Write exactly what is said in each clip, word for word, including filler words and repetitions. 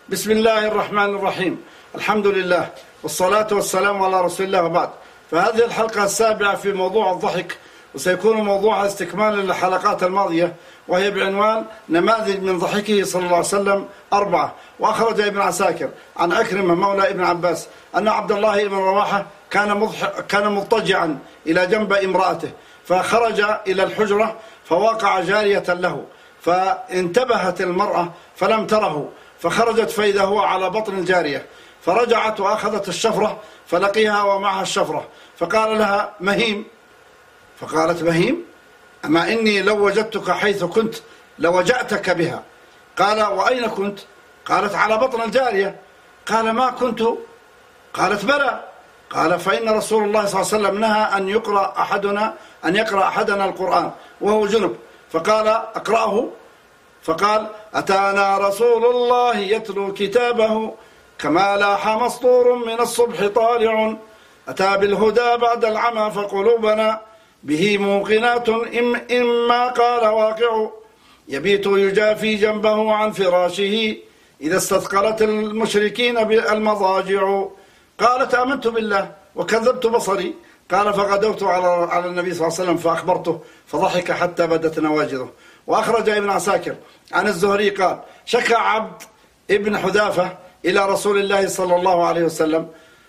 بسم الله الرحمن الرحيم. الحمد لله والصلاة والسلام على رسول الله وبعد. فهذه الحلقة السابعة في موضوع الضحك، وسيكون موضوعها استكمالا للحلقات الماضية، وهي بعنوان نماذج من ضحكه صلى الله عليه وسلم أربعة. وأخرج ابن عساكر عن عكرمة مولى ابن عباس أن عبد الله بن رواحة كان مضحك كان مضطجعا إلى جنب امرأته، فخرج إلى الحجرة فوقع جارية له، فانتبهت المرأة فلم تره، فخرجت فإذا هو على بطن الجارية، فرجعت وأخذت الشفرة فلقيها ومعها الشفرة، فقال لها: مهيم؟ فقالت: مهيم؟ أما إني لو وجدتك حيث كنت لوجأتك بها. قال: وأين كنت؟ قالت: على بطن الجارية. قال: ما كنت؟ قالت: بلى. قال: فإن رسول الله صلى الله عليه وسلم نهى أن يقرأ أحدنا أن يقرأ أحدنا القرآن وهو جنب. فقال: أقرأه؟ فقال: أتانا رسول الله يتلو كتابه كما لاح مسطور من الصبح طالع، أتى بالهدى بعد العمى فقلوبنا به موقنات، إما قال واقع، يبيت يجافي جنبه عن فراشه إذا استثقلت المشركين بالمضاجع. قالت: آمنت بالله وكذبت بصري. قال: فغدوت على النبي صلى الله عليه وسلم فأخبرته فضحك حتى بدت نواجذه. وأخرج ابن عساكر عن الزهري قال: شكى عبد ابن حذافة إلى رسول الله صلى الله عليه وسلم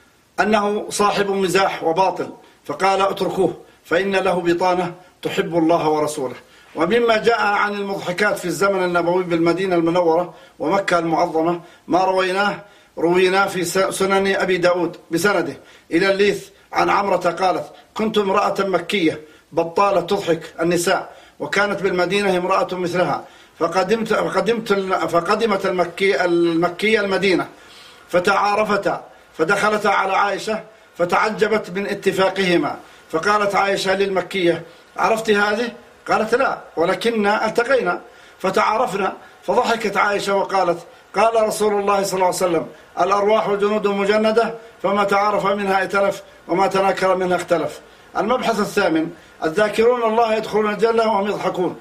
أنه صاحب مزاح وباطل، فقال: اتركوه فإن له بطانة تحب الله ورسوله. ومما جاء عن المضحكات في الزمن النبوي بالمدينة المنورة ومكة المعظمة ما رويناه رويناه في سنن أبي داود بسنده إلى الليث عن عمرة قالت: كنت امرأة مكية بطالة تضحك النساء، وكانت بالمدينة امرأة مثلها، فقدمت فقدمت فقدمت المكي المكية المدينة فتعارفتا، فدخلتا على عائشة فتعجبت من اتفاقهما، فقالت عائشة للمكية: عرفت هذه؟ قالت: لا، ولكننا التقينا فتعارفنا. فضحكت عائشة وقالت: قال رسول الله صلى الله عليه وسلم: الأرواح جنود مجندة، فما تعارف منها ائتلف وما تناكر منها اختلف. المبحث الثامن: الذاكرون الله يدخلون الجنة وهم يضحكون.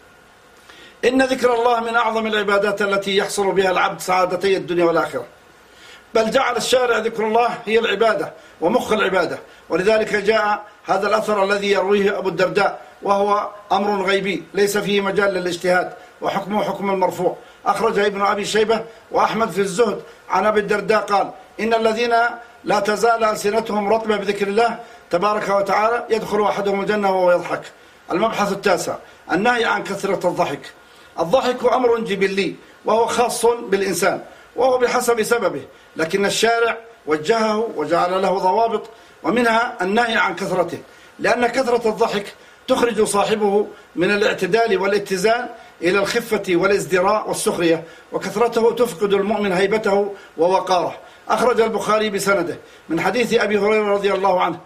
إن ذكر الله من أعظم العبادات التي يحصل بها العبد سعادتي الدنيا والآخرة، بل جعل الشارع ذكر الله هي العبادة ومخ العبادة، ولذلك جاء هذا الأثر الذي يرويه أبو الدرداء، وهو أمر غيبي ليس فيه مجال للاجتهاد، وحكمه حكم المرفوع. أخرج ابن أبي شيبة وأحمد في الزهد عن أبي الدرداء قال: إن الذين لا تزال ألسنتهم رطبة بذكر الله تبارك وتعالى يدخل أحدهم الجنة وهو يضحك. المبحث التاسع: النهي عن كثرة الضحك. الضحك أمر جبلي وهو خاص بالإنسان، وهو بحسب سببه، لكن الشارع وجهه وجعل له ضوابط، ومنها النهي عن كثرته، لأن كثرة الضحك تخرج صاحبه من الاعتدال والاتزان إلى الخفة والازدراء والسخرية، وكثرته تفقد المؤمن هيبته ووقاره. أخرج البخاري بسنده من حديث أبي هريرة رضي الله عنه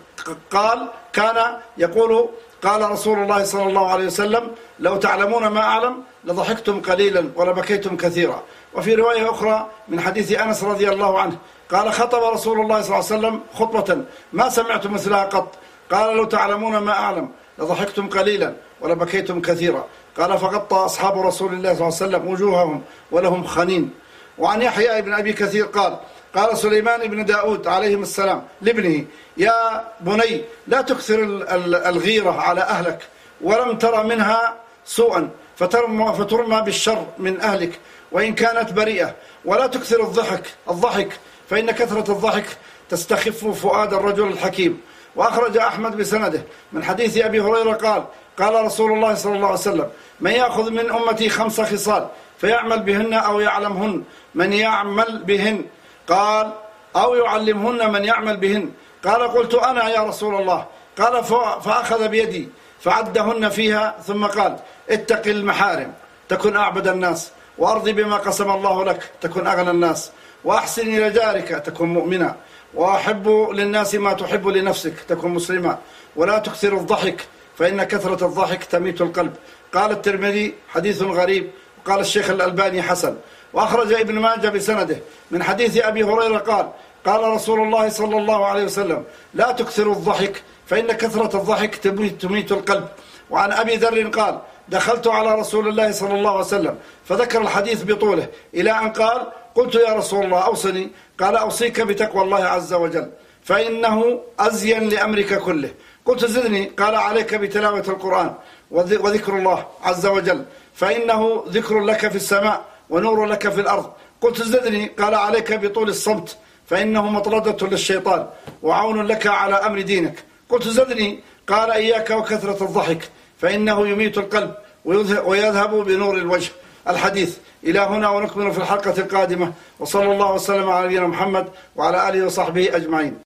قال: كان يقول: قال رسول الله صلى الله عليه وسلم: لو تعلمون ما أعلم لضحكتم قليلا ولبكيتم كثيرا. وفي رواية أخرى من حديث أنس رضي الله عنه قال: خطب رسول الله صلى الله عليه وسلم خطبة ما سمعت مثلها قط، قال: لو تعلمون ما أعلم لضحكتم قليلا ولبكيتم كثيرا. قال: فغطى أصحاب رسول الله صلى الله عليه وسلم وجوههم ولهم خنين. وعن يحيى بن أبي كثير قال: قال سليمان بن داود عليهم السلام لابنه: يا بني لا تكثر الغيرة على أهلك، ولم ترى منها سوءا فترمى, فترمى بالشر من أهلك وإن كانت بريئة، ولا تكثر الضحك الضحك فإن كثرة الضحك تستخف فؤاد الرجل الحكيم. وأخرج أحمد بسنده من حديث أبي هريرة قال: قال رسول الله صلى الله عليه وسلم: من يأخذ من أمتي خمس خصال فيعمل بهن أو يعلمهن من يعمل بهن، قال: أو يعلمهن من يعمل بهن. قال: قلت أنا يا رسول الله. قال: فأخذ بيدي فعدهن فيها، ثم قال: اتق المحارم تكن أعبد الناس، وأرضي بما قسم الله لك تكن أغنى الناس، وأحسن إلى جارك تكن مؤمنا، وأحب للناس ما تحب لنفسك تكن مسلما، ولا تكثر الضحك فإن كثرة الضحك تميت القلب. قال الترمذي: حديث غريب. قال الشيخ الألباني: حسن. وأخرج ابن ماجه بسنده من حديث أبي هريرة قال: قال رسول الله صلى الله عليه وسلم: لا تكثر الضحك فإن كثرة الضحك تميت القلب. وعن أبي ذر قال: دخلت على رسول الله صلى الله عليه وسلم فذكر الحديث بطوله إلى أن قال: قلت يا رسول الله أوصني. قال أوصيك بتقوى الله عز وجل فإنه أزين لأمرك كله. قلت زدني. قال عليك بتلاوة القرآن وذكر الله عز وجل فإنه ذكر لك في السماء ونور لك في الأرض. قلت زدني. قال عليك بطول الصمت فإنه مطردة للشيطان وعون لك على أمر دينك. قلت زدني. قال إياك وكثرة الضحك فإنه يميت القلب ويذهب بنور الوجه. الحديث. إلى هنا ونكمل في الحلقة القادمة، وصلى الله وسلم على نبينا محمد وعلى آله وصحبه أجمعين.